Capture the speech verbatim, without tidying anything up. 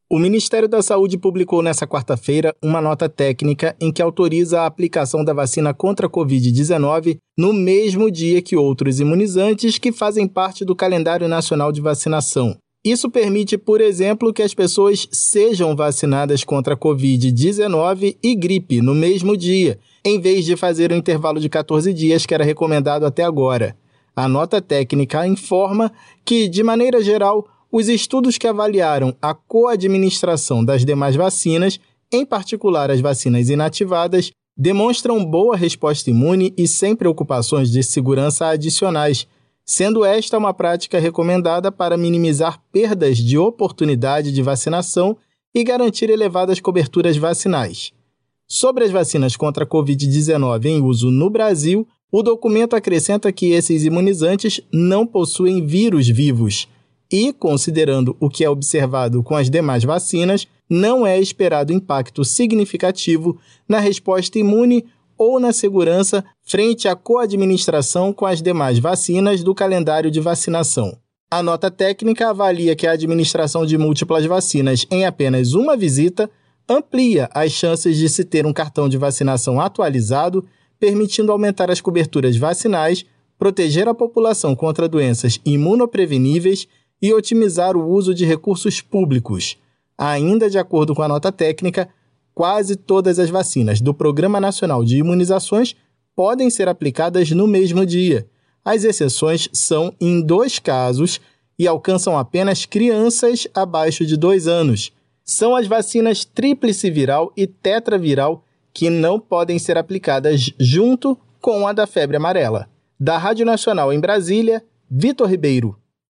O Ministério da Saúde publicou nesta quarta-feira uma nota técnica em que autoriza a aplicação da vacina contra a covid dezenove no mesmo dia que outros imunizantes que fazem parte do calendário nacional de vacinação. Isso permite, por exemplo, que as pessoas sejam vacinadas contra a covid dezenove e gripe no mesmo dia, em vez de fazer o intervalo de quatorze dias que era recomendado até agora. A nota técnica informa que, de maneira geral, os estudos que avaliaram a coadministração das demais vacinas, em particular as vacinas inativadas, demonstram boa resposta imune e sem preocupações de segurança adicionais, sendo esta uma prática recomendada para minimizar perdas de oportunidade de vacinação e garantir elevadas coberturas vacinais. Sobre as vacinas contra a covid dezenove em uso no Brasil, o documento acrescenta que esses imunizantes não possuem vírus vivos, e, considerando o que é observado com as demais vacinas, não é esperado impacto significativo na resposta imune ou na segurança frente à coadministração com as demais vacinas do calendário de vacinação. A nota técnica avalia que a administração de múltiplas vacinas em apenas uma visita amplia as chances de se ter um cartão de vacinação atualizado, permitindo aumentar as coberturas vacinais, proteger a população contra doenças imunopreveníveis e otimizar o uso de recursos públicos. Ainda de acordo com a nota técnica, quase todas as vacinas do Programa Nacional de Imunizações podem ser aplicadas no mesmo dia. As exceções são em dois casos e alcançam apenas crianças abaixo de dois anos. São as vacinas tríplice viral e tetraviral que não podem ser aplicadas junto com a da febre amarela. Da Rádio Nacional em Brasília, Vitor Ribeiro.